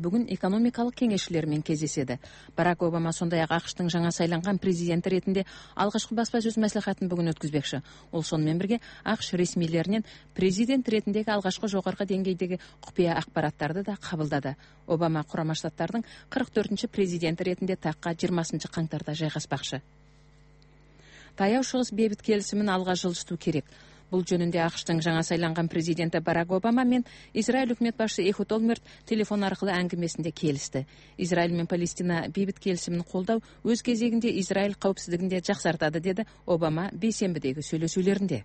бүгін экономикалық кеңесшілермен кездеседі. Барак Обама сондай-ақ ақш-тың жаңа сайланған президенті ретінде алғашқы баспасөз мәслихатын бүгін өткізбекші. Ол сонымен бірге ақш ресмилерінен президент ретіндегі алғашқы жоғарғы деңгейдегі құпия ақпараттарды да қабылдады. Обама Құрама Штаттардың 44-ші президенті ретінде таққа 20 қаңтарда жайғаспақшы. Таяу шығыс бейбіт келісімін алға жылжыту керек. Бұл жөнінде ақш-тың жаңа сайланған президенті Барак Обама мен Израиль үкімет басшысы Эхуд Олмерт телефон арқылы әңгімесінде келісті. Израиль мен Палестина бейбіт келісімін қолдау өз кезегінде Израиль қауіпсіздігінде жақсартады, деді Обама бейсенбідегі сөйлесулерінде.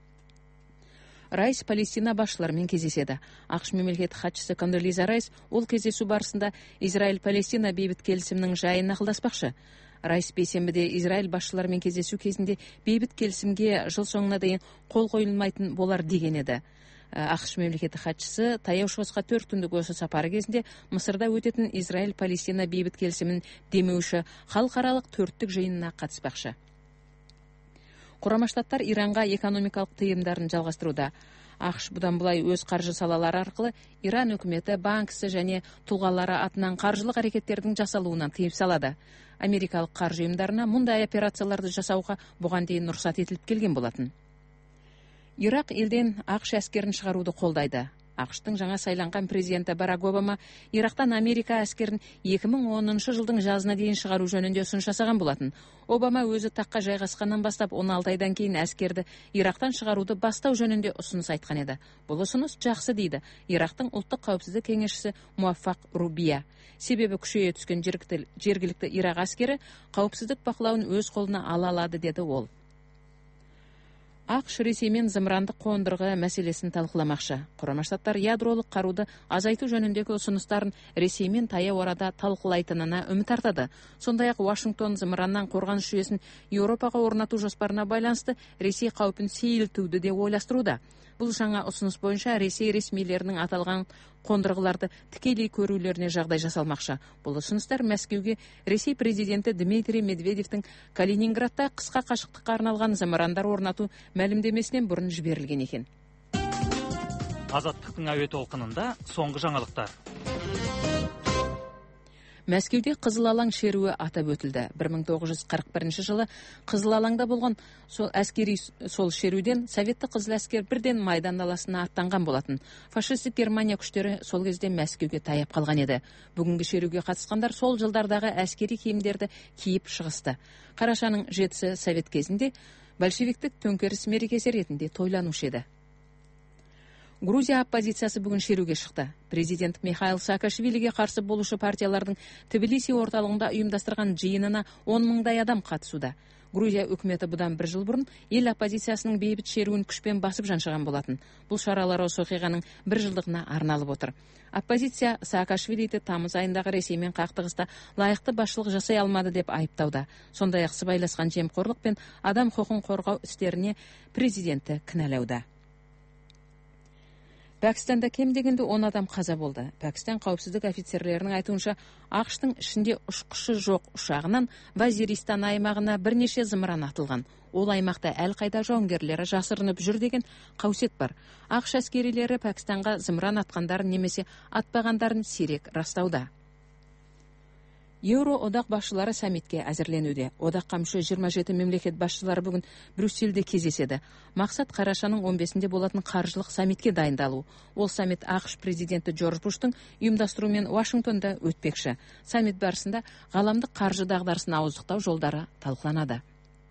Райс Палестина басшыларымен кездеседі. ақш мемлекеттік хатшысы Кондолиза Райс ол кездесу барысында Израиль-Палестина бейбіт келісімнің жайын ақылдаспақшы. Райс бейсенбіде Израиль басшыларымен кездесу кезінде бейбіт келісімге жыл соңына дейін қол қойылмайтын болар деген еді. ақш мемлекеттік хатшысы таяу шығысқа 4 күндік осы сапары кезінде Мысырда өтетін Израиль-Палестина бейбіт келісімін демеуші халықаралық 4-тік жиынына қатыспақшы. Құрама Штаттар Иранға экономикалық тыйымдарын жалғастыруда. ақш бұдан былай өз қаржы салалары арқылы Иран үкіметі, банкісі және тұлғалары атынан қаржылық әрекеттердің жасалуынан тыйым салады. Америкалық қаржы ұйымдарына мұндай операцияларды жасауға бұған дейін рұқсат етіліп келген болатын. Ирақ елден ақш әскерін шығаруды қолдайды. ақш-тың жаңа сайланған президенті Барак Обама Ирақтан Америка әскерін 2010 жылдың жазына дейін шығару жөнінде ұсыныс жасаған болатын. Обама өзі таққа жайғасқаннан бастап 16 айдан кейін әскерді Ирақтан шығаруды бастау жөнінде ұсыныс айтқан еді. Бұл ұсыныс жақсы дейді Ирақтың ұлттық қауіпсіздік кеңесшісі Муаффақ Рубия. Себебі күшейе түскен жергілікті Ирақ әскері қауіпсіздік бақылауын өз қолына ала алады, деді ол. ақш Ресеймен зымырандық қондырғы мәселесін талқыламақшы. Құрама Штаттар ядролық қаруды азайту жөніндегі ұсыныстарын Ресеймен таяу арада талқылайтынына үміт артады. Сондай-ақ Вашингтон зымыраннан қорғаныс жүйесін Еуропаға орнату жоспарына байланысты Ресей қаупін сейілтуді де ойластыруда. Бұл жаңа ұсыныс бойынша Ресей ресмилерінің аталған қондырғыларды тікелей көрулеріне жағдай жасалмақшы. Бұл ұсыныстар Мәскеуге Ресей президенті Дмитрий Медведевтің Калининградта қысқа қашықтыққа арналған зымырандар орнату мәлімдемесінен бұрын жіберілген екен. Азаттықтың әуе толқынында соңғы жаңалықтар. Мәскеуде Қызыл алаң шеруі атап өтілді. 1941 жылы Қызыл алаңда болған әскери шеруден Советті Қызыл әскер бірден Майдан даласына аттанған болатын. Фашистік Германия күштері сол кезде Мәскеуге таяп қалған еді. Бүгінгі шеруге қатысқандар сол жылдардағы әскери киімдерді киіп шығысты. Қарашаның 7-сі Совет кезінде большевиктік төңкеріс мерекесі ретінде тойланушы еді. Грузия оппозициясы бүгін шеруге шықты. Президент Михаил Саакашвилиге қарсы болушы партиялардың Тбилиси орталығында ұйымдастырған жиынына 10 мыңдай адам қатысуда. Грузия үкіметі бұдан 1 жыл бұрын ел оппозициясының бейбіт шеруін күшпен басып жаншыған болатын. Бұл шаралар осы оқиғаның 1 жылдығына арналып отыр. Оппозиция Саакашвилиді тамыз айындағы Ресеймен қақтығыста лайықты басшылық жасай алмады деп айыптауда. Сондай-ақ сыбайласқан жемқорлық пен адам құқығын қорғау істеріне президентті кінәлауда. Пәкістанда кем дегенде 10 адам қаза болды. Пәкістан қауіпсіздік офицерлерінің айтуынша, ақш-тың ішінде ұшқышы жоқ ұшағынан Вазиристан аймағына бірнеше зымыран атылған. Ол аймақта әлқайда жауынгерлері жасырынып жүр деген қаусет бар. ақш әскерилері Пәкістанға зымыран атқандарын немесе атпағандарын сирек растауда. Еуроодақ басшылары саммитке әзірленуде. Одаққа мүше 27 мемлекет басшылары бүгін Брюссельде кездеседі. Мақсат қарашаның 15-інде болатын қаржылық саммитке дайындалу. Ол саммит ақш президенті Джордж Буштың ұйымдастыруымен Вашингтонда өтпекші. Саммит барысында ғаламдық қаржы дағдарысын ауыздықтау жолдары талқыланады.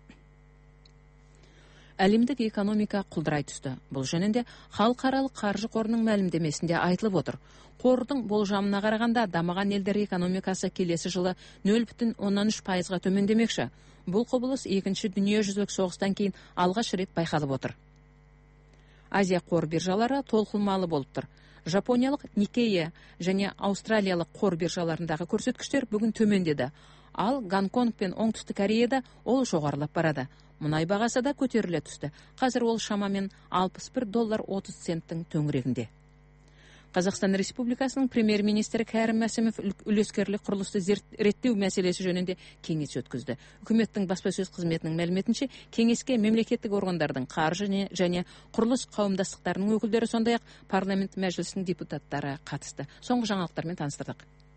Әлемдік экономика құлдырай түсті. Бұл жөнінде халықаралық қаржы қорының мәлімдемесінде айтылып отыр. Қордың болжамына қарағанда дамыған елдер экономикасы келесі жылы 0,13%-ға төмендемекші. Бұл құбылыс 2-ші дүниежүзілік соғыстан кейін алғаш рет байқалып отыр. Азия қор биржалары толқылмалы болып тұр. Жапониялық Никкей және Аустралиялық қор биржаларындағы көрсеткіштер бүгін төмендеді. Ал Гонконг пен Оңтүстік Кореяда ол жоғарылап барады. Мұнай бағасы да көтеріле түсті. Қазір ол шамамен $61.30 төңірегінде. Қазақстан Республикасының премьер-министрі Кәрім Мәсімов үлескерлік құрылысты реттеу мәселесі жөнінде кеңес өткізді. Үкіметтің баспасөз қызметінің мәліметінше, кеңеске мемлекеттік органдардың, қаржы және құрылыс қауымдастықтарының өкілдері, сондай-ақ парламент мәжілісінің депутаттары қатысты. Соңғы жаңалықтармен таныстырдық.